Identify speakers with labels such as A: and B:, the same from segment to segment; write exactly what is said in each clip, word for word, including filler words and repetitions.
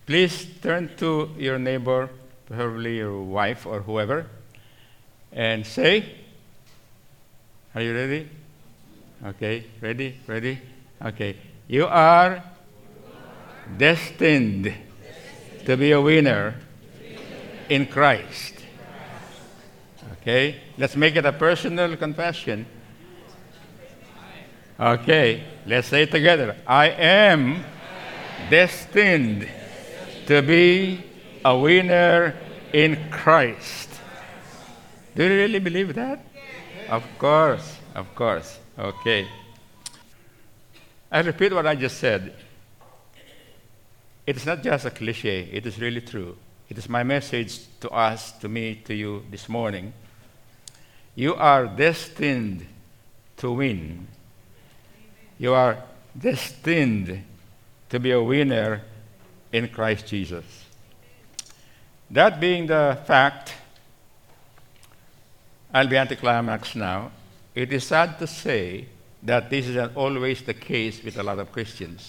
A: Please turn to your neighbor, preferably your wife or whoever, and say, are you ready? Okay, ready, ready? Okay. You are destined to be a winner in Christ. Okay, let's make it a personal confession. Okay, let's say it together. I am destined to be a winner in Christ. Do you really believe that? Of course, of course. Okay. I repeat what I just said. It is not just a cliche, it is really true. It is my message to us, to me, to you this morning. You are destined to win. You are destined to be a winner in Christ Jesus. That being the fact, I'll be anticlimax now. It is sad to say that this is not always the case with a lot of Christians.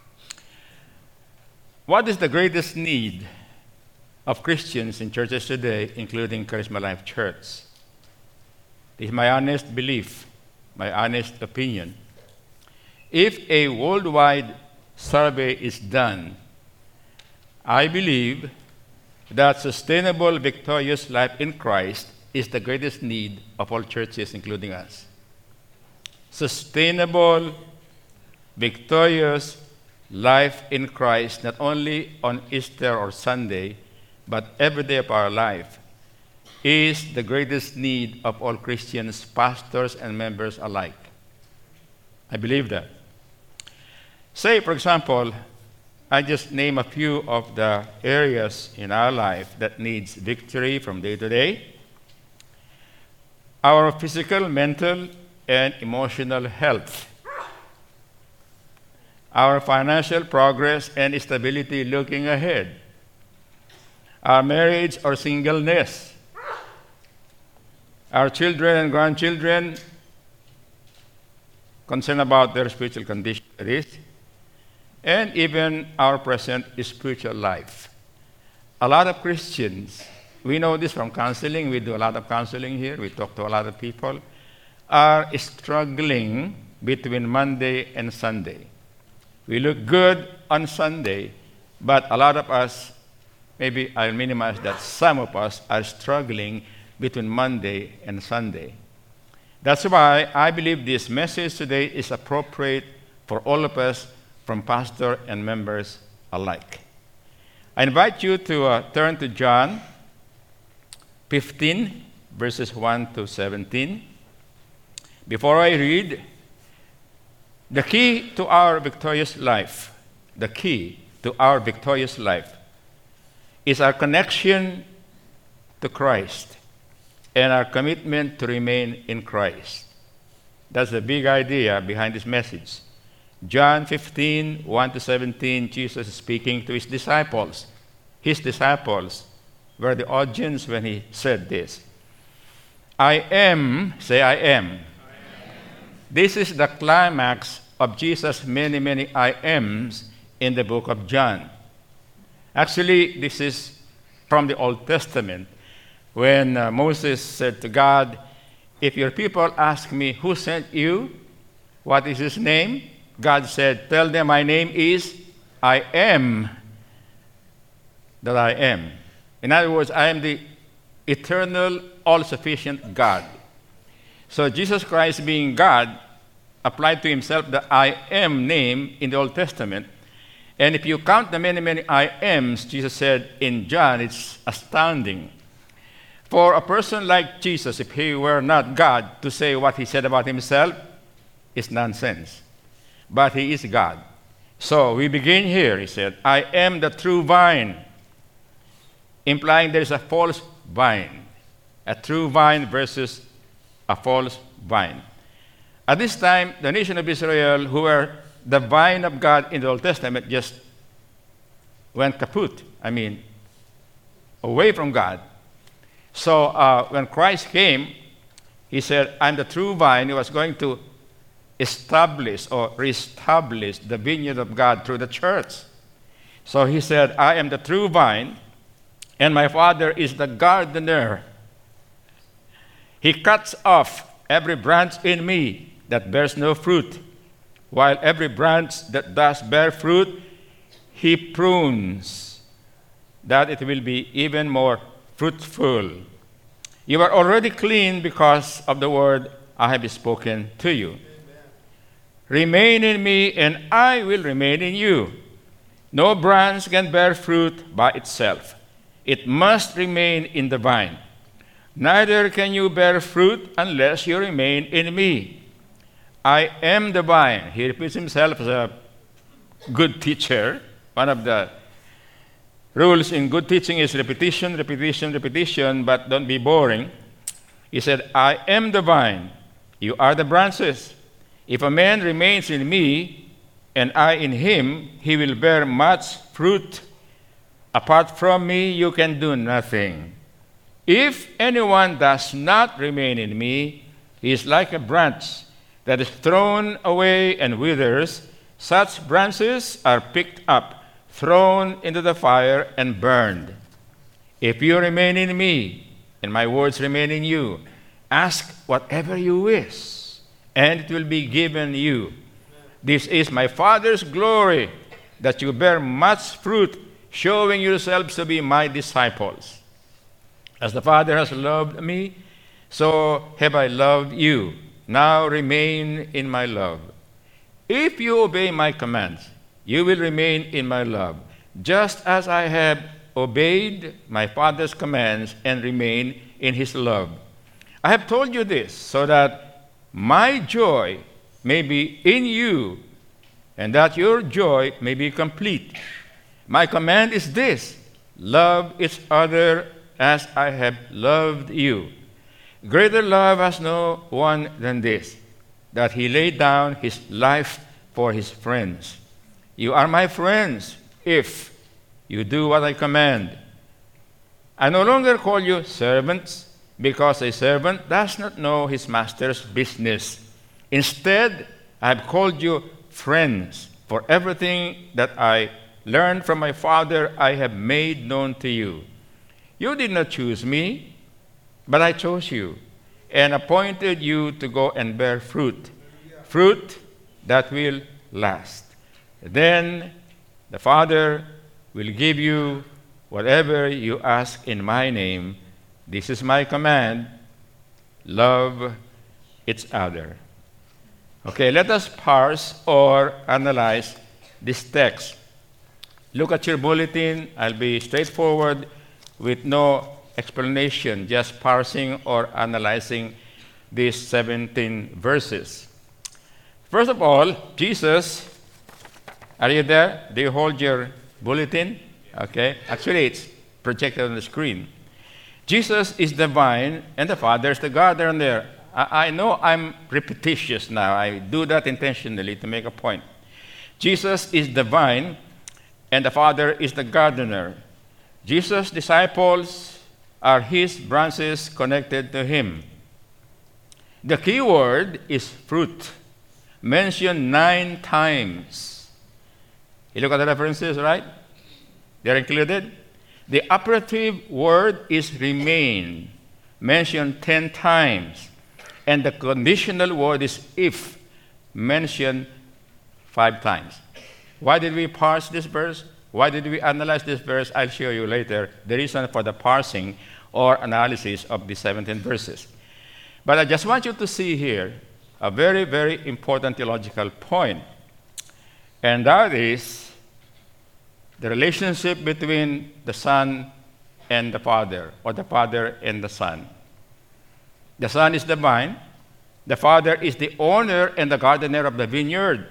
A: What is the greatest need of Christians in churches today, including Charisma Life Church? This is my honest belief, my honest opinion. If a worldwide survey is done, I believe that sustainable, victorious life in Christ is the greatest need of all churches, including us. Sustainable, victorious life in Christ, not only on Easter or Sunday, but every day of our life, is the greatest need of all Christians, pastors and members alike. I believe that. Say, for example, I just name a few of the areas in our life that needs victory from day to day. Our physical, mental, and emotional health. Our financial progress and stability looking ahead. Our marriage or singleness. Our children and grandchildren, concerned about their spiritual condition, and even our present spiritual life. A lot of Christians, we know this from counseling, we do a lot of counseling here, we talk to a lot of people, are struggling between Monday and Sunday. We look good on Sunday, but a lot of us, maybe I'll minimize that, some of us are struggling between Monday and Sunday. That's why I believe this message today is appropriate for all of us, from pastor and members alike. I invite you to uh, turn to John fifteen, verses one to seventeen. Before I read, the key to our victorious life, the key to our victorious life is our connection to Christ and our commitment to remain in Christ. That's the big idea behind this message. John fifteen, one to seventeen, Jesus is speaking to his disciples. His disciples were the audience when he said this. I am, say I am. I am. This is the climax of Jesus' many, many I ams in the book of John. Actually, this is from the Old Testament, when uh, Moses said to God, if your people ask me, who sent you? What is his name? God said, tell them my name is I am that I am. In other words, I am the eternal, all-sufficient God. So Jesus Christ, being God, applied to himself the I am name in the Old Testament. And if you count the many, many I ams, Jesus said in John, it's astounding. For a person like Jesus, if he were not God, to say what he said about himself is nonsense. But he is God. So we begin here, he said, I am the true vine, implying there is a false vine. A true vine versus a false vine. At this time, the nation of Israel, who were the vine of God in the Old Testament, just went kaput. I mean, away from God. So uh, when Christ came, he said, I'm the true vine. He was going to establish or reestablish the vineyard of God through the church. So he said, I am the true vine, and my Father is the gardener. He cuts off every branch in me that bears no fruit, while every branch that does bear fruit, he prunes, that it will be even more fruitful. You are already clean because of the word I have spoken to you. Amen. Remain in me, and I will remain in you. No branch can bear fruit by itself. It must remain in the vine. Neither can you bear fruit unless you remain in me. I am the vine. He repeats himself as a good teacher. One of the rules in good teaching is repetition, repetition, repetition, but don't be boring. He said, I am the vine. You are the branches. If a man remains in me, and I in him, he will bear much fruit. Apart from me, you can do nothing. If anyone does not remain in me, he is like a branch that is thrown away and withers. Such branches are picked up, thrown into the fire, and burned. If you remain in me, and my words remain in you, ask whatever you wish, and it will be given you. This is my Father's glory, that you bear much fruit, showing yourselves to be my disciples. As the Father has loved me, so have I loved you. Now remain in my love. If you obey my commands, you will remain in my love, just as I have obeyed my Father's commands and remain in his love. I have told you this so that my joy may be in you, and that your joy may be complete. My command is this: love each other as I have loved you. Greater love has no one than this, that he laid down his life for his friends. You are my friends if you do what I command. I no longer call you servants, because a servant does not know his master's business. Instead, I have called you friends, for everything that I learned from my Father I have made known to you. You did not choose me, but I chose you and appointed you to go and bear fruit, fruit that will last. Then the Father will give you whatever you ask in my name. This is my command: love each other. Okay, let us parse or analyze this text. Look at your bulletin. I'll be straightforward with no explanation, just parsing or analyzing these seventeen verses. First of all, Jesus, are you there? Do you hold your bulletin? Okay, actually it's projected on the screen. Jesus is the vine, and the Father is the gardener. I, I know I'm repetitious now. I do that intentionally to make a point. Jesus is the vine, and the Father is the gardener. Jesus' disciples are his branches connected to him. The key word is fruit, mentioned nine times. You look at the references, right? They're included. The operative word is remain, mentioned ten times. And the conditional word is if, mentioned five times. Why did we parse this verse? Why did we analyze this verse? I'll show you later the reason for the parsing or analysis of the seventeen verses. But I just want you to see here a very, very important theological point. And that is the relationship between the Son and the Father, or the Father and the Son. The Son is the vine. The Father is the owner and the gardener of the vineyard.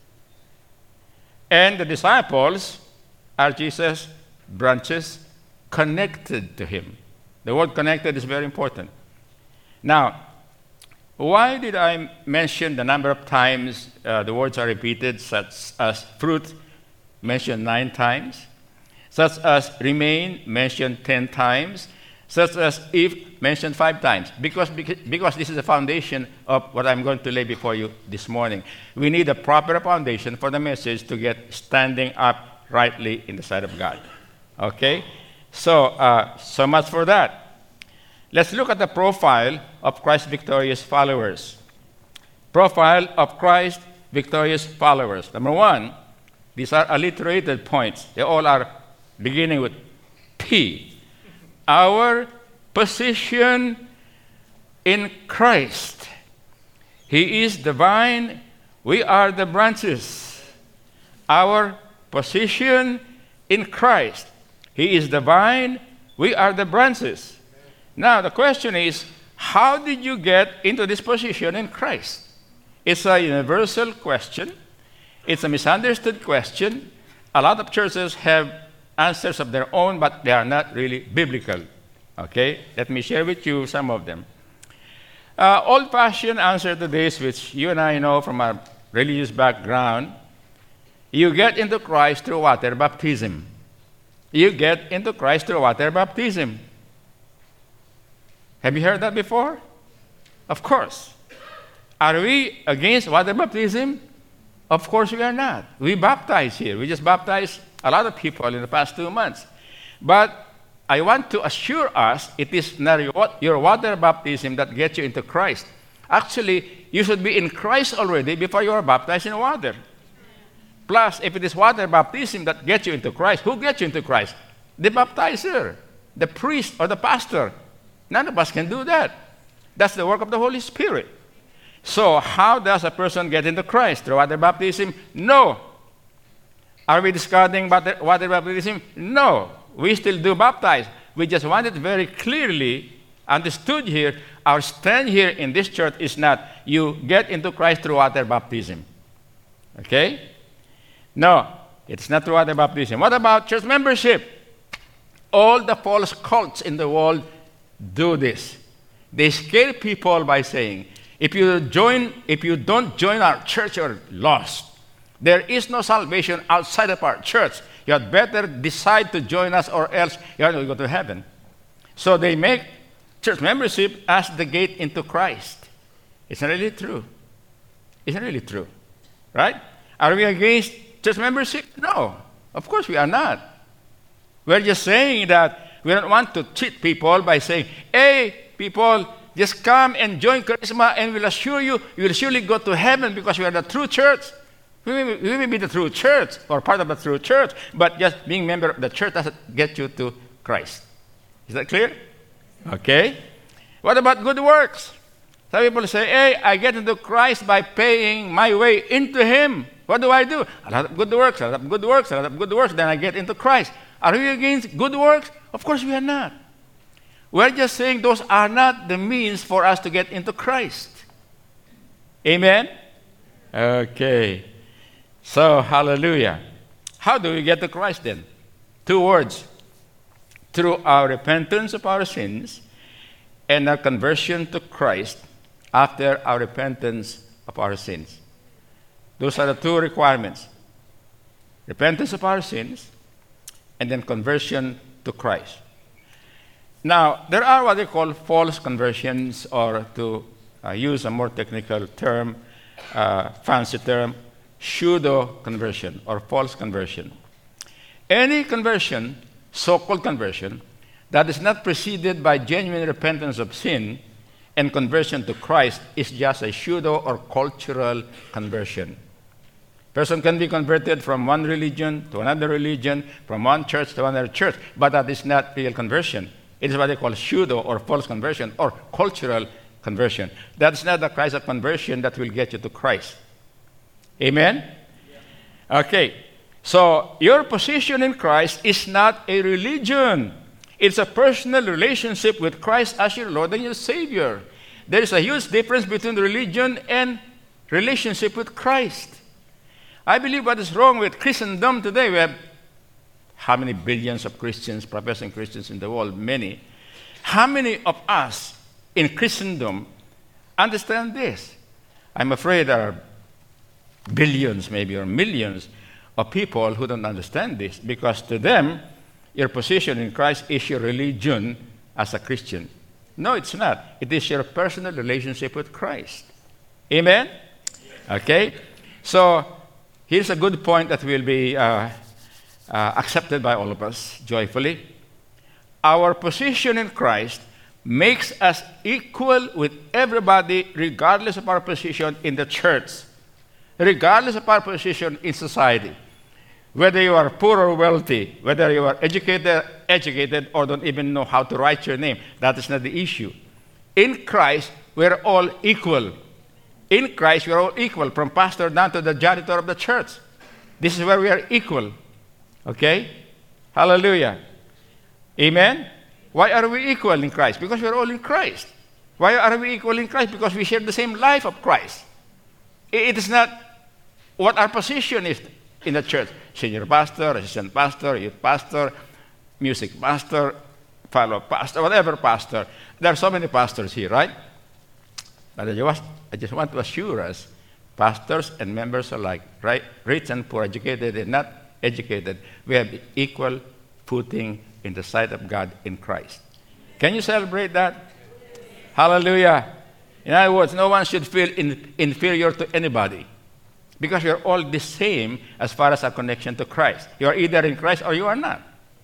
A: And the disciples are Jesus' branches connected to him. The word connected is very important. Now, why did I mention the number of times uh, the words are repeated, such as fruit, mentioned nine times, such as remain, mentioned ten times, such as if, mentioned five times? Because, because this is the foundation of what I'm going to lay before you this morning. We need a proper foundation for the message to get standing up rightly in the sight of God. Okay? So, uh, so much for that. Let's look at the profile of Christ's victorious followers. Profile of Christ's victorious followers. Number one, these are alliterated points. They all are beginning with P. Our position in Christ. He is the vine, we are the branches. Our position in Christ. He is the vine, we are the branches. Now, the question is, how did you get into this position in Christ? It's a universal question. It's a misunderstood question. A lot of churches have answers of their own, but they are not really biblical. Okay? Let me share with you some of them. Uh, old-fashioned answer to this, which you and I know from our religious background, you get into Christ through water baptism. You get into Christ through water baptism. Have you heard that before? Of course. Are we against water baptism? Of course we are not. We baptize here. We just baptized a lot of people in the past two months. But I want to assure us it is not your water baptism that gets you into Christ. Actually, you should be in Christ already before you are baptized in water. Plus, if it is water baptism that gets you into Christ, who gets you into Christ? The baptizer, the priest, or the pastor. None of us can do that. That's the work of the Holy Spirit. So, how does a person get into Christ? Through water baptism? No. Are we discarding water, water baptism? No. We still do baptize. We just want it very clearly understood here. Our stand here in this church is not you get into Christ through water baptism. Okay? No, it's not through water baptism. What about church membership? All the false cults in the world do this. They scare people by saying, if you join, if you don't join our church, you're lost. There is no salvation outside of our church. You had better decide to join us or else you're not going to go to heaven. So they make church membership as the gate into Christ. It's not really true. It's not really true. Right? Are we against church membership? No. Of course we are not. We're just saying that we don't want to cheat people by saying, hey, people, just come and join Charisma and we'll assure you, you will surely go to heaven because we are the true church. We may, we may be the true church or part of the true church, but just being a member of the church doesn't get you to Christ. Is that clear? Okay. What about good works? Some people say, hey, I get into Christ by paying my way into Him. What do I do? A lot of good works, a lot of good works, a lot of good works, then I get into Christ. Are we against good works? Of course we are not. We're just saying those are not the means for us to get into Christ. Amen? Okay. So, hallelujah. How do we get to Christ then? Two words. Through our repentance of our sins and our conversion to Christ after our repentance of our sins. Those are the two requirements. Repentance of our sins and then conversion to Christ. Now, there are what they call false conversions, or to uh, use a more technical term, uh, fancy term, pseudo-conversion or false conversion. Any conversion, so-called conversion, that is not preceded by genuine repentance of sin and conversion to Christ is just a pseudo or cultural conversion. Person can be converted from one religion to another religion, from one church to another church, but that is not real conversion. It is what they call pseudo or false conversion or cultural conversion. That is not the Christ of conversion that will get you to Christ. Amen? Yeah. Okay. So, your position in Christ is not a religion. It's a personal relationship with Christ as your Lord and your Savior. There is a huge difference between religion and relationship with Christ. I believe what is wrong with Christendom today, we have how many billions of Christians, professing Christians in the world? Many. How many of us in Christendom understand this? I'm afraid there are billions maybe or millions of people who don't understand this, because to them, your position in Christ is your religion as a Christian. No, it's not. It is your personal relationship with Christ. Amen? Okay? So, here's a good point that we'll be uh, uh, accepted by all of us joyfully. Our position in Christ makes us equal with everybody regardless of our position in the church, regardless of our position in society. Whether you are poor or wealthy, whether you are educated, educated or don't even know how to write your name, that is not the issue. In Christ, we're all equal. In Christ, we're all equal, from pastor down to the janitor of the church. This is where we are equal. Okay? Hallelujah. Amen? Why are we equal in Christ? Because we're all in Christ. Why are we equal in Christ? Because we share the same life of Christ. It is not what our position is in the church. Senior pastor, assistant pastor, youth pastor, music pastor, fellow pastor, whatever pastor. There are so many pastors here, right? But I just, I just want to assure us, pastors and members alike, right? Rich and poor, educated and not educated, we have equal footing in the sight of God in Christ. Can you celebrate that? Hallelujah. In other words, no one should feel in, inferior to anybody, because we are all the same as far as our connection to Christ. You are either in Christ or you are not.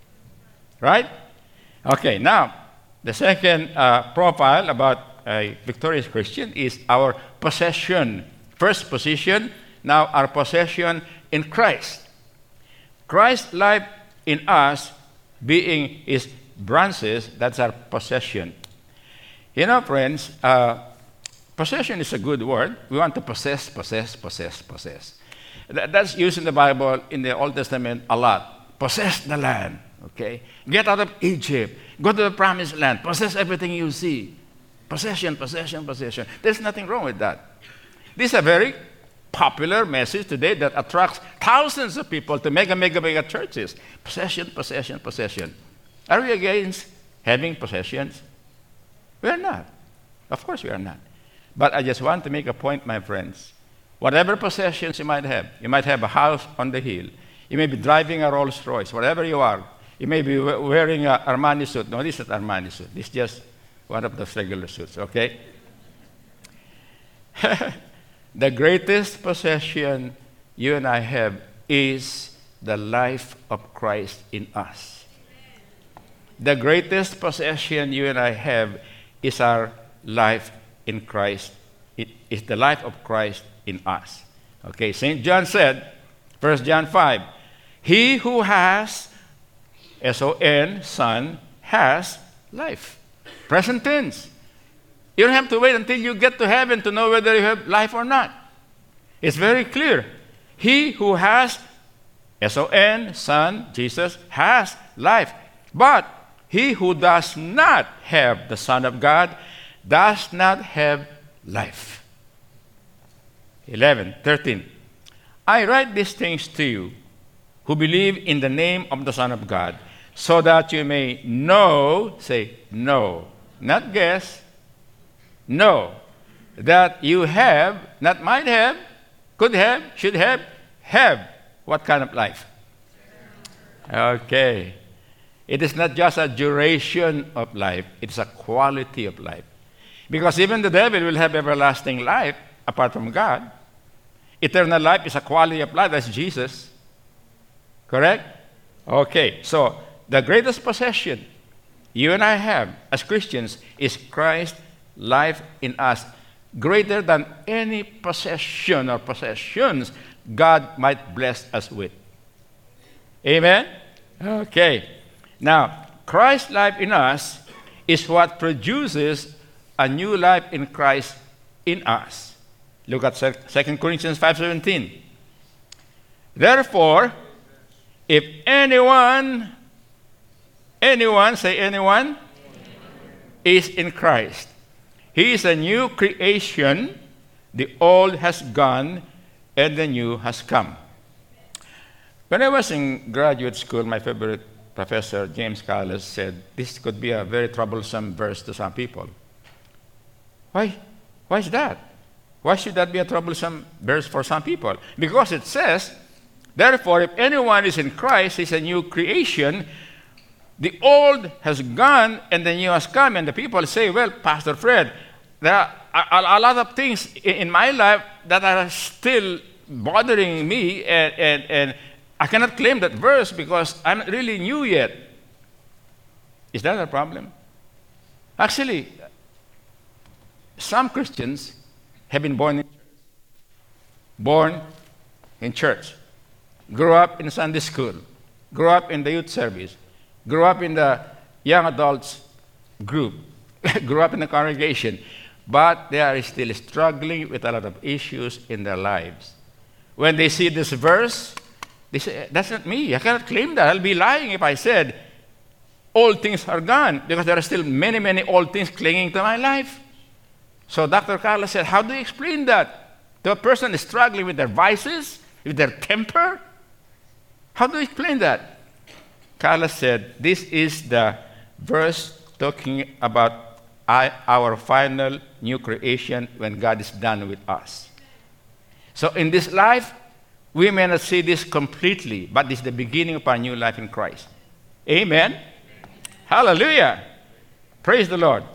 A: Right? Okay, now, the second uh, profile about a victorious Christian is our possession. First position, now our possession in Christ. Christ's life in us being his branches, that's our possession. You know, friends, uh, possession is a good word. We want to possess, possess, possess, possess. That, that's used in the Bible, in the Old Testament, a lot. Possess the land, okay? Get out of Egypt. Go to the promised land. Possess everything you see. Possession, possession, possession. There's nothing wrong with that. This is a very popular message today that attracts thousands of people to mega, mega, mega churches. Possession, possession, possession. Are we against having possessions? We are not. Of course we are not. But I just want to make a point, my friends. Whatever possessions you might have, you might have a house on the hill. You may be driving a Rolls Royce, whatever you are. You may be wearing an Armani suit. No, this is not Armani suit. This is just one of those regular suits, okay? The greatest possession you and I have is the life of Christ in us. The greatest possession you and I have is our life in Christ. It is the life of Christ in us. Okay, Saint John said, First John five, he who has, S O N, Son, has life. Present tense. You don't have to wait until you get to heaven to know whether you have life or not. It's very clear. He who has, S O N, Son, Jesus, has life. But he who does not have the Son of God does not have life. eleven, thirteen. I write these things to you who believe in the name of the Son of God, so that you may know, say, know, not guess, know, that you have, not might have, could have, should have, have what kind of life? Okay. It is not just a duration of life, it's a quality of life. Because even the devil will have everlasting life apart from God. Eternal life is a quality of life. That's Jesus. Correct? Okay. So, the greatest possession you and I have as Christians is Christ's life in us. Greater than any possession or possessions God might bless us with. Amen? Okay. Now, Christ's life in us is what produces a new life in Christ in us. Look at Second Corinthians five seventeen. Therefore, if anyone, anyone, say anyone, is in Christ, he is a new creation. The old has gone and the new has come. When I was in graduate school, my favorite professor, James Callis, said this could be a very troublesome verse to some people. Why? Why is that? Why should that be a troublesome verse for some people? Because it says, therefore, if anyone is in Christ, he's a new creation. The old has gone and the new has come. And the people say, well, Pastor Fred, there are a, a lot of things in, in my life that are still bothering me, and, and, and I cannot claim that verse because I'm not really new yet. Is that a problem? Actually, some Christians have been born in, born in church, grew up in Sunday school, grew up in the youth service, grew up in the young adults group, grew up in the congregation, but they are still struggling with a lot of issues in their lives. When they see this verse, they say, that's not me. I cannot claim that. I'll be lying if I said, all things are gone, because there are still many, many old things clinging to my life. So Doctor Carla said, how do you explain that? The person is struggling with their vices, with their temper. How do you explain that? Carla said, this is the verse talking about our final new creation when God is done with us. So in this life, we may not see this completely, but this is the beginning of our new life in Christ. Amen? Hallelujah. Praise the Lord.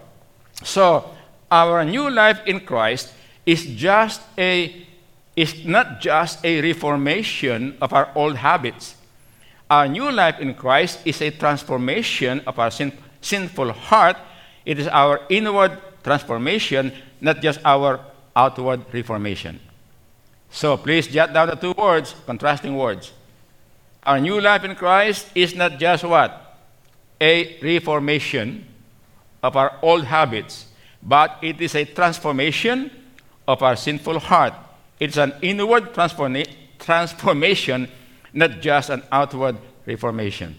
A: So our new life in Christ is just a is not just a reformation of our old habits. Our new life in Christ is a transformation of our sin, sinful heart. It is our inward transformation, not just our outward reformation. So please jot down the two words, contrasting words. Our new life in Christ is not just what? A reformation of our old habits, but it is a transformation of our sinful heart. It's an inward transforma- transformation, not just an outward reformation.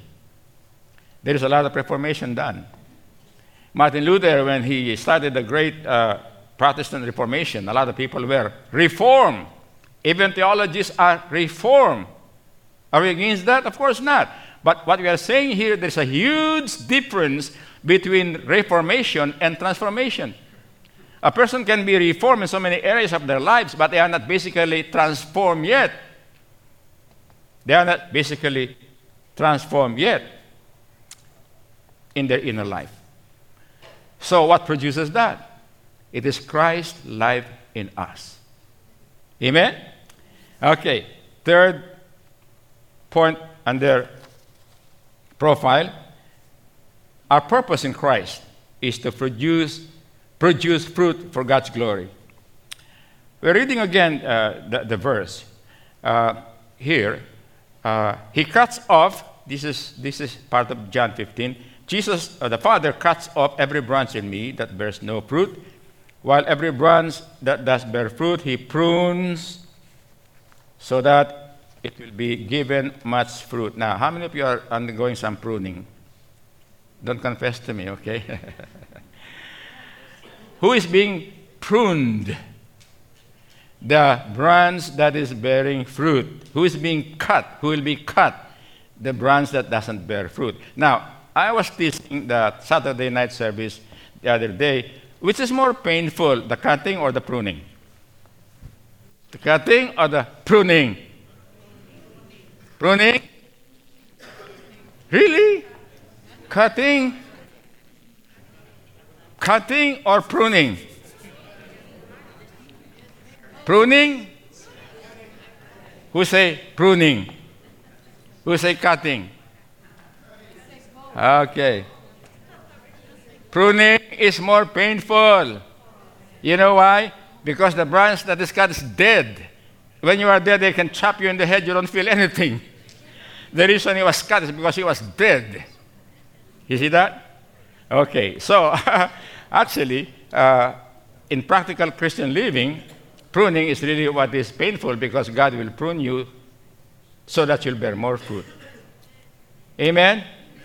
A: There is a lot of reformation done. Martin Luther, when he started the great uh, Protestant Reformation, a lot of people were reformed. Even theologists are reformed. Are we against that? Of course not. But what we are saying here, there's a huge difference between reformation and transformation. A person can be reformed in so many areas of their lives, but they are not basically transformed yet. They are not basically transformed yet in their inner life. So what produces that? It is Christ's life in us. Amen? Okay, third point under profile. Our purpose in Christ is to produce produce fruit for God's glory. We're reading again uh, the, the verse uh, here. Uh, he cuts off, this is, this is part of John fifteen. Jesus, uh, the Father, cuts off every branch in me that bears no fruit, while every branch that does bear fruit, he prunes so that it will be given much fruit. Now, how many of you are undergoing some pruning? Don't confess to me, okay? Who is being pruned? The branch that is bearing fruit. Who is being cut? Who will be cut? The branch that doesn't bear fruit. Now, I was teaching the Saturday night service the other day, which is more painful, the cutting or the pruning? The cutting or the pruning? Pruning? Really? Cutting? Cutting or pruning? Pruning? Who say pruning? Who say cutting? Okay. Pruning is more painful. You know why? Because the branch that is cut is dead. When you are dead, they can chop you in the head, you don't feel anything. The reason he was cut is because he was dead. You see that? Okay, so actually, uh, in practical Christian living, pruning is really what is painful because God will prune you so that you'll bear more fruit. Amen?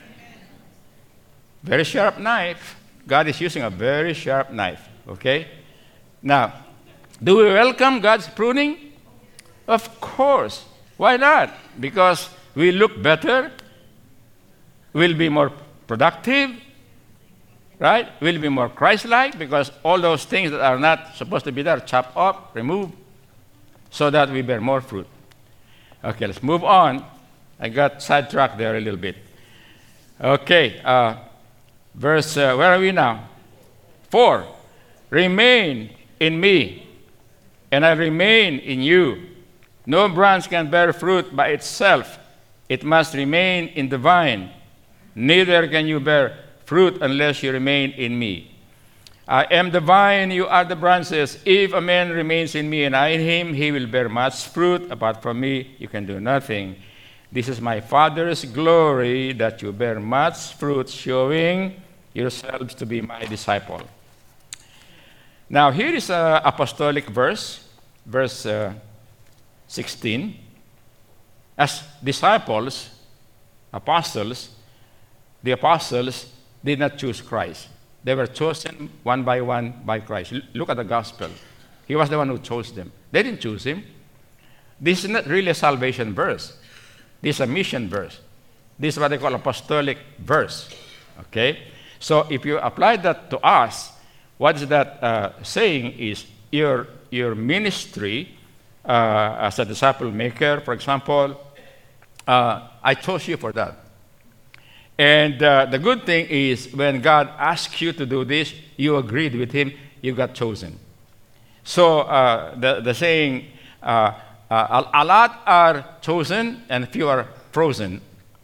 A: Very sharp knife. God is using a very sharp knife. Okay? Now, do we welcome God's pruning? Of course. Why not? Because we look better, we'll be more productive, right? We'll be more Christ-like because all those things that are not supposed to be there, chop up, remove, so that we bear more fruit. Okay, let's move on. I got sidetracked there a little bit. Okay, uh, verse, uh, where are we now? Four. Remain in me, and I remain in you. No branch can bear fruit by itself. It must remain in the vine. Neither can you bear fruit unless you remain in me. I am the vine, you are the branches. If a man remains in me and I in him, he will bear much fruit. Apart from me, you can do nothing. This is my Father's glory, that you bear much fruit, showing yourselves to be my disciple. Now, here is an apostolic verse, verse uh, sixteen. As disciples, apostles, the apostles did not choose Christ. They were chosen one by one by Christ. L- look at the gospel. He was the one who chose them. They didn't choose him. This is not really a salvation verse. This is a mission verse. This is what they call apostolic verse. Okay? So if you apply that to us, what is that uh, saying is your, your ministry uh, as a disciple maker, for example, uh, I chose you for that. And uh, the good thing is when God asks you to do this, you agreed with him, you got chosen. So uh, the, the saying, uh, uh, a, a lot are chosen and few are frozen.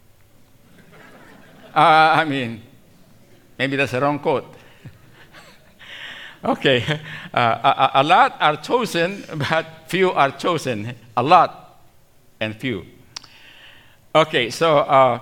A: uh, I mean, maybe that's a wrong quote. Okay, uh, a, a lot are chosen, but few are chosen. A lot and few. Okay, so uh,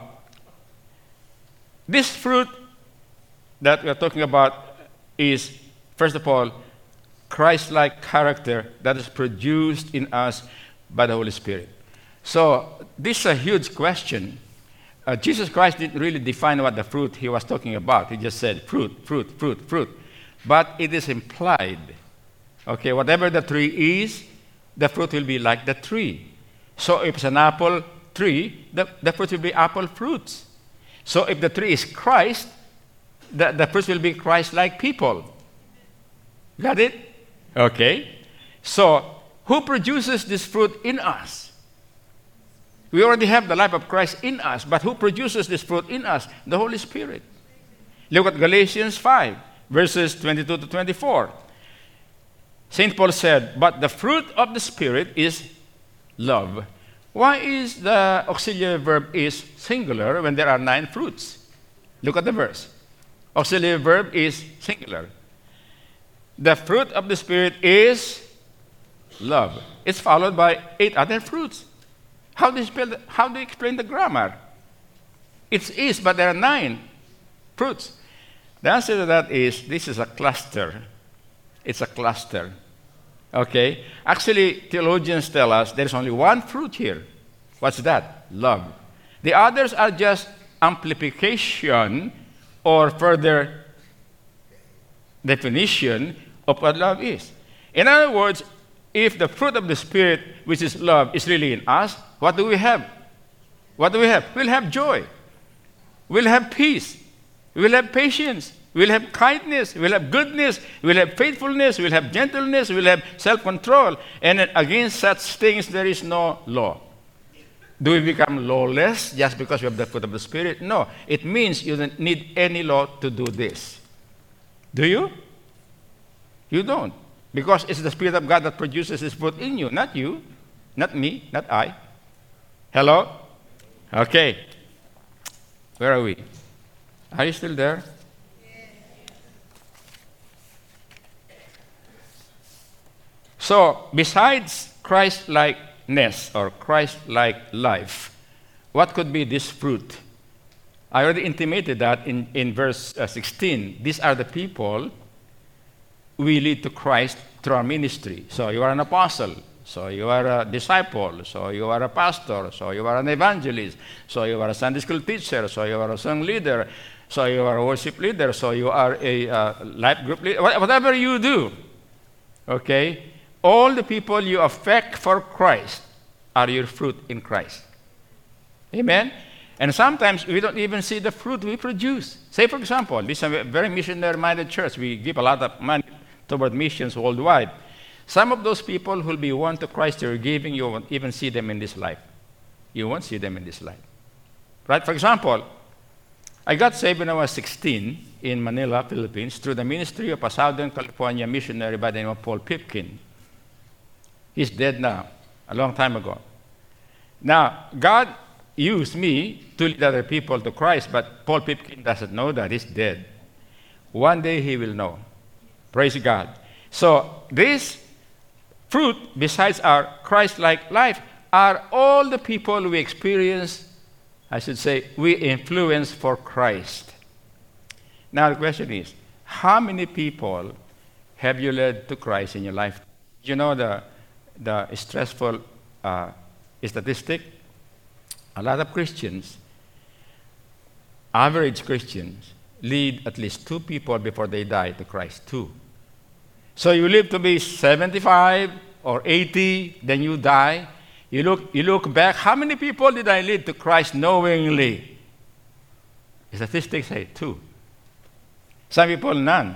A: this fruit that we are talking about is, first of all, Christ-like character that is produced in us by the Holy Spirit. So this is a huge question. Uh, Jesus Christ didn't really define what the fruit he was talking about. He just said fruit, fruit, fruit, fruit. But it is implied. Okay, whatever the tree is, the fruit will be like the tree. So if it's an apple tree, the, the fruit will be apple fruits. So if the tree is Christ, the, the fruit will be Christ-like people. Got it? Okay. So who produces this fruit in us? We already have the life of Christ in us, but who produces this fruit in us? The Holy Spirit. Look at Galatians five, verses twenty-two to twenty-four. Saint Paul said, but the fruit of the Spirit is love. Why is the auxiliary verb is singular when there are nine fruits? Look at the verse. Auxiliary verb is singular. The fruit of the Spirit is love. It's followed by eight other fruits. How do you spell the, how do you explain the grammar? It's is, but there are nine fruits. The answer to that is this is a cluster. It's a cluster. Okay? Actually, theologians tell us there's only one fruit here. What's that? Love. The others are just amplification or further definition of what love is. In other words, if the fruit of the Spirit, which is love, is really in us, what do we have? What do we have? We'll have joy. We'll have peace. We'll have patience. We'll have kindness. We'll have goodness. We'll have faithfulness. We'll have gentleness. We'll have self-control. And against such things, there is no law. Do we become lawless just because we have the fruit of the Spirit? No. It means you don't need any law to do this. Do you? You don't. Because it's the Spirit of God that produces this fruit in you, not you, not me, not I. Hello? Okay. Where are we? Are you still there? So, besides Christ-likeness or Christ-like life, what could be this fruit? I already intimated that in, in verse uh, sixteen. These are the people we lead to Christ through our ministry. So you are an apostle. So you are a disciple. So you are a pastor. So you are an evangelist. So you are a Sunday school teacher. So you are a song leader. So you are a worship leader. So you are a uh, life group leader. Whatever you do, okay, all the people you affect for Christ are your fruit in Christ. Amen? And sometimes we don't even see the fruit we produce. Say, for example, this is a very missionary-minded church. We give a lot of money toward missions worldwide. Some of those people who will be won to Christ you're giving, you won't even see them in this life. You won't see them in this life. Right? For example, I got saved when I was sixteen in Manila, Philippines, through the ministry of a Southern California missionary by the name of Paul Pipkin. He's dead now, a long time ago. Now, God use me to lead other people to Christ, but Paul Pipkin doesn't know that. He's dead. One day he will know. Praise God. So this fruit, besides our Christ-like life, are all the people we experience, I should say, we influence for Christ. Now the question is, how many people have you led to Christ in your life? You know the, the stressful uh, statistic? A lot of Christians, average Christians, lead at least two people before they die to Christ. Two. So you live to be seventy-five or eighty, then you die. You look, you look back, how many people did I lead to Christ knowingly? The statistics say two. Some people, none.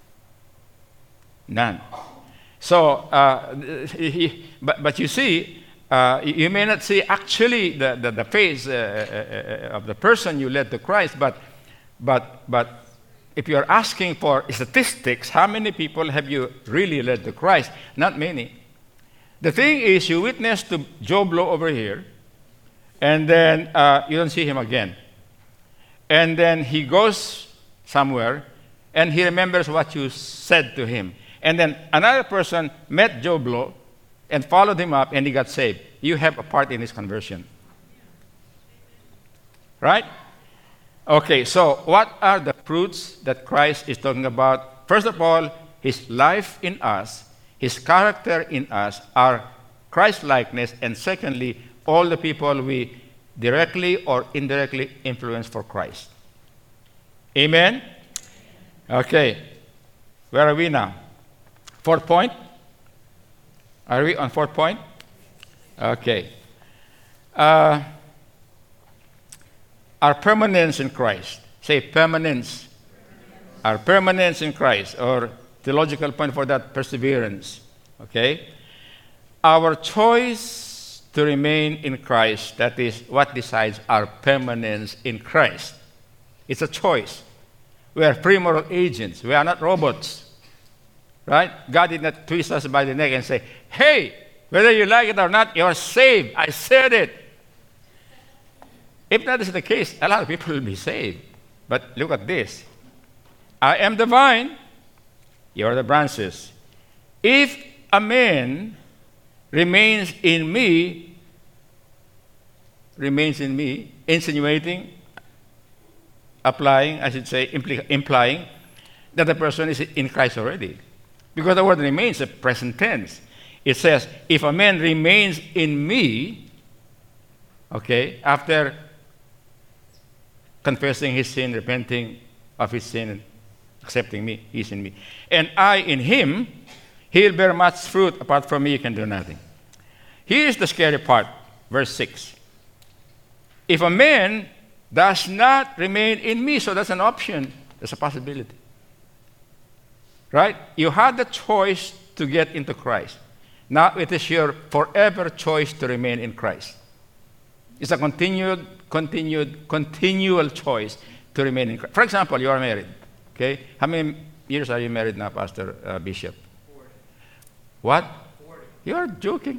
A: None. So, uh, but, but you see, uh, you may not see actually the, the, the face uh, uh, of the person you led to Christ, but, but, but if you're asking for statistics, how many people have you really led to Christ? Not many. The thing is, you witness to Joe Blow over here, and then uh, you don't see him again. And then he goes somewhere, and he remembers what you said to him. And then another person met Joe Blow and followed him up, and he got saved. You have a part in his conversion. Right? Okay, so what are the fruits that Christ is talking about? First of all, his life in us, his character in us, our Christ-likeness, and secondly, all the people we directly or indirectly influence for Christ. Amen? Okay. Where are we now? Fourth point? Are we on fourth point? Okay. Uh, our permanence in Christ. Say permanence. Our permanence in Christ, or theological point for that, perseverance. Okay? Our choice to remain in Christ, that is what decides our permanence in Christ. It's a choice. We are free moral agents. We are not robots. Right? God did not twist us by the neck and say, hey, whether you like it or not, you're saved. I said it. If that is the case, a lot of people will be saved. But look at this. I am the vine, you are the branches. If a man remains in me, remains in me, insinuating, applying, I should say, impli- implying that the person is in Christ already. Because the word remains a present tense. It says, if a man remains in me, okay, after confessing his sin, repenting of his sin, and accepting me, he's in me, and I in him, he'll bear much fruit. Apart from me, you can do nothing. Here's the scary part, verse six. If a man does not remain in me, so that's an option, that's a possibility. Right? You had the choice to get into Christ. Now it is your forever choice to remain in Christ. It's a continued, continued, continual choice to remain in Christ. For example, you are married. Okay? How many years are you married now, Pastor uh, Bishop? forty. What? forty. You are joking.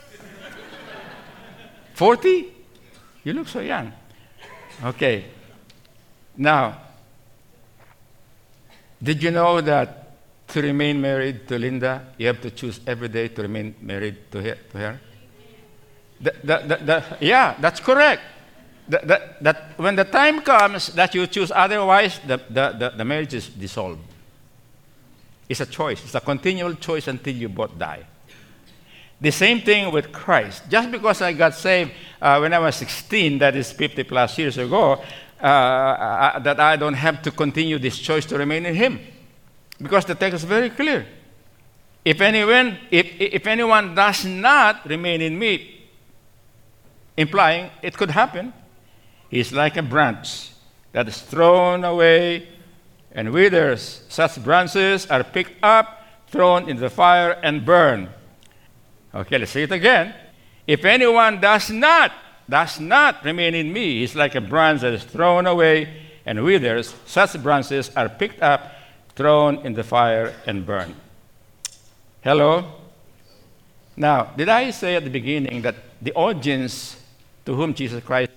A: forty? You look so young. Okay. Now, did you know that to remain married to Linda, you have to choose every day to remain married to her? To her? The, the, the, the, yeah, that's correct. The, the, that when the time comes that you choose otherwise, the, the, the, the marriage is dissolved. It's a choice. It's a continual choice until you both die. The same thing with Christ. Just because I got saved uh, when I was sixteen, that is fifty plus years ago, uh, I, that I don't have to continue this choice to remain in Him. Because the text is very clear. If anyone, if, if anyone does not remain in me, implying it could happen, he's like a branch that is thrown away and withers. Such branches are picked up, thrown into the fire, and burned. Okay, let's say it again. If anyone does not, does not remain in me, he's like a branch that is thrown away and withers. Such branches are picked up, thrown in the fire, and burned. Hello? Now, did I say at the beginning that the audience to whom Jesus Christ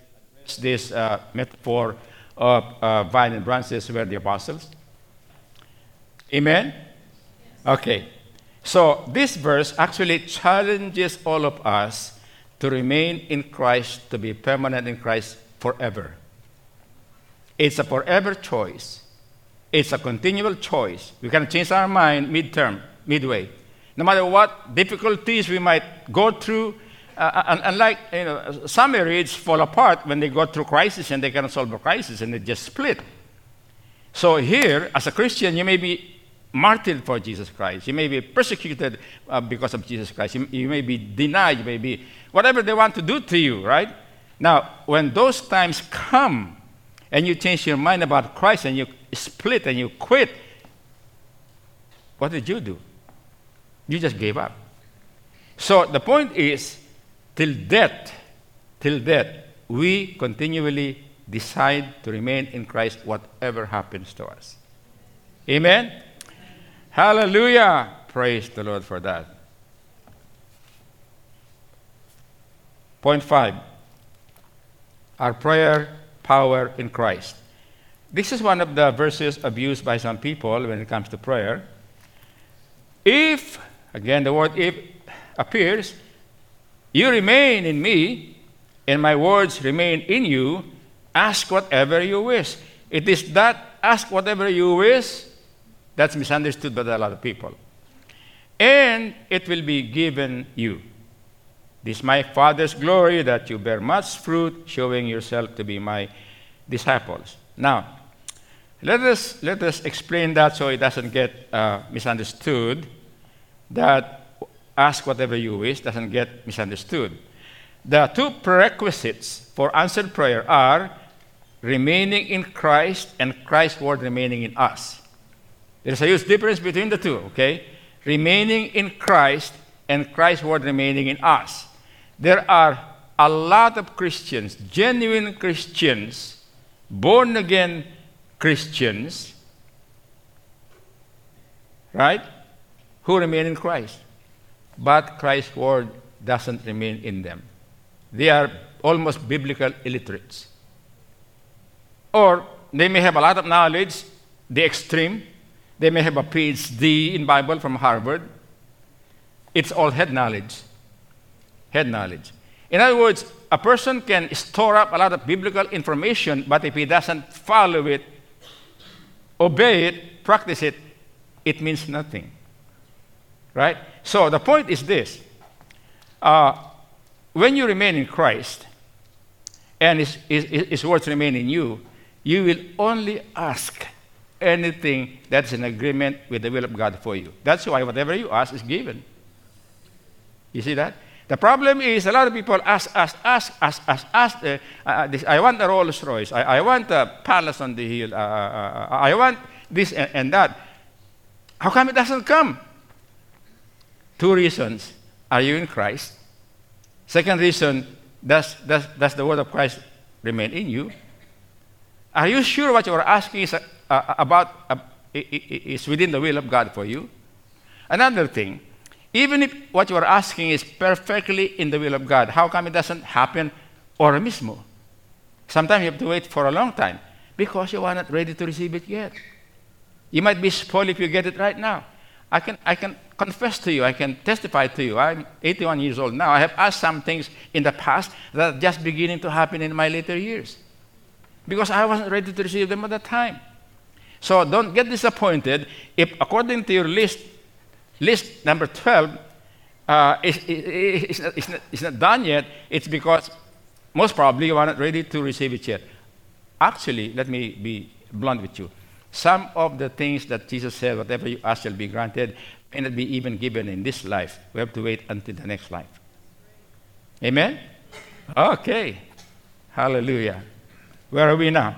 A: this uh, metaphor of uh, vine and branches were the apostles. Amen? Okay. So this verse actually challenges all of us to remain in Christ, to be permanent in Christ forever. It's a forever choice. It's a continual choice. We can change our mind midterm, midway. No matter what difficulties we might go through, uh, and, and like, you know, some marriages fall apart when they go through crisis and they cannot solve a crisis and they just split. So here, as a Christian, you may be martyred for Jesus Christ. You may be persecuted uh, because of Jesus Christ. You, you may be denied. You may be whatever they want to do to you, right? Now, when those times come and you change your mind about Christ and you split and you quit, what did you do? You just gave up. So the point is, till death, till death, we continually decide to remain in Christ whatever happens to us. Amen? Hallelujah! Praise the Lord for that. Point five. Our prayer power in Christ. This is one of the verses abused by some people when it comes to prayer. If, again, the word if appears, you remain in me, and my words remain in you, ask whatever you wish. It is that ask whatever you wish that's misunderstood by a lot of people. And it will be given you. This is my Father's glory, that you bear much fruit, showing yourself to be my disciples. Now, let us, let us explain that so it doesn't get uh, misunderstood, that ask whatever you wish doesn't get misunderstood. The two prerequisites for answered prayer are remaining in Christ and Christ's word remaining in us. There's a huge difference between the two, okay? Remaining in Christ and Christ's word remaining in us. There are a lot of Christians, genuine Christians, born-again Christians, right, who remain in Christ. But Christ's word doesn't remain in them. They are almost biblical illiterates. Or they may have a lot of knowledge, the extreme. They may have a P H D in Bible from Harvard. It's all head knowledge. Head knowledge. In other words, a person can store up a lot of biblical information, but if he doesn't follow it, obey it, practice it, it means nothing. Right? So the point is this. Uh, when you remain in Christ, and His, His, His words remain in you, you will only ask anything that's in agreement with the will of God for you. That's why whatever you ask is given. You see that? The problem is a lot of people ask, ask, ask, ask, ask, ask uh, uh, this, I want a Rolls Royce. I, I want a palace on the hill. Uh, uh, uh, I want this and, and that. How come it doesn't come? Two reasons. Are you in Christ? Second reason, does, does, does the word of Christ remain in you? Are you sure what you are asking is uh, about uh, is within the will of God for you? Another thing, even if what you are asking is perfectly in the will of God, how come it doesn't happen ahora mismo? Sometimes you have to wait for a long time because you are not ready to receive it yet. You might be spoiled if you get it right now. I can, I can confess to you, I can testify to you. I'm eighty-one years old now. I have asked some things in the past that are just beginning to happen in my later years because I wasn't ready to receive them at that time. So don't get disappointed if, according to your list, list number twelve uh, is, is, is, not, is, not, is not done yet. It's because most probably you are not ready to receive it yet. Actually, let me be blunt with you. Some of the things that Jesus said, whatever you ask shall be granted, may not be even given in this life. We have to wait until the next life. Amen? Okay. Hallelujah. Where are we now?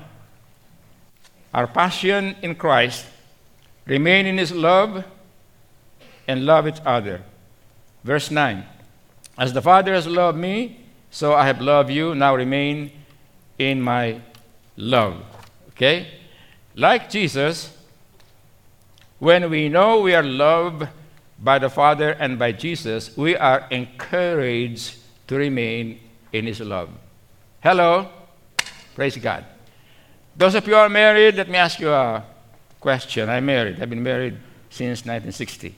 A: Our passion in Christ, remain in His love, and love each other. Verse nine. As the Father has loved me, so I have loved you. Now remain in my love. Okay? Like Jesus, when we know we are loved by the Father and by Jesus, we are encouraged to remain in His love. Hello? Praise God. Those of you who are married, let me ask you a question. I'm married. I've been married since nineteen sixty.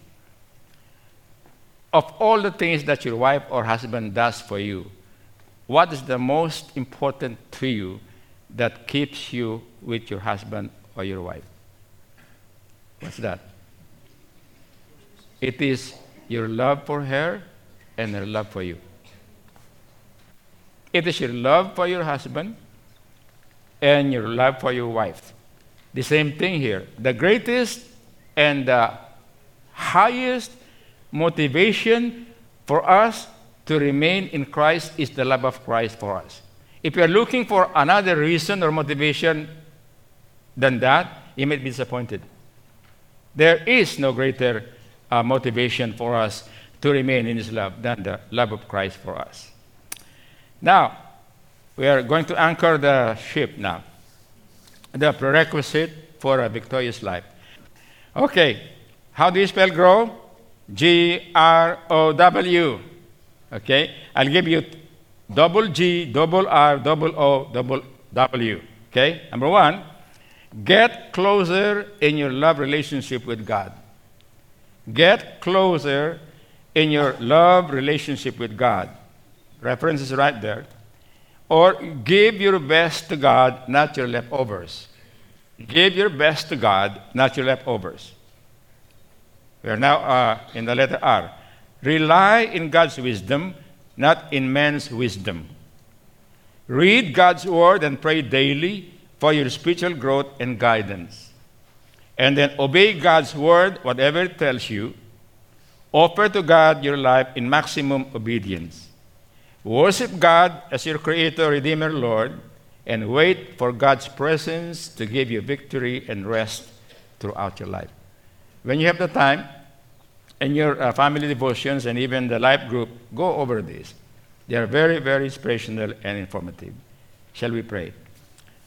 A: Of all the things that your wife or husband does for you, what is the most important to you that keeps you with your husband or your wife? What's that? It is your love for her and her love for you. It is your love for your husband and your love for your wife. The same thing here. The greatest and the highest motivation for us to remain in Christ is the love of Christ for us. If you are looking for another reason or motivation than that, you may be disappointed. There is no greater uh, motivation for us to remain in His love than the love of Christ for us. Now, we are going to anchor the ship now. The prerequisite for a victorious life. Okay, how do you spell grow? G R O W. Okay, I'll give you double G, double R, double O, double W. Okay, number one, get closer in your love relationship with God. Get closer in your love relationship with God. Reference is right there. Or give your best to God, not your leftovers. Give your best to God, not your leftovers. We are now uh, in the letter R. Rely in God's wisdom, not in man's wisdom. Read God's word and pray daily for your spiritual growth and guidance. And then obey God's word, whatever it tells you. Offer to God your life in maximum obedience. Worship God as your Creator, Redeemer, Lord, and wait for God's presence to give you victory and rest throughout your life. When you have the time, in your uh, family devotions and even the life group, go over this. They are very, very inspirational and informative. Shall we pray?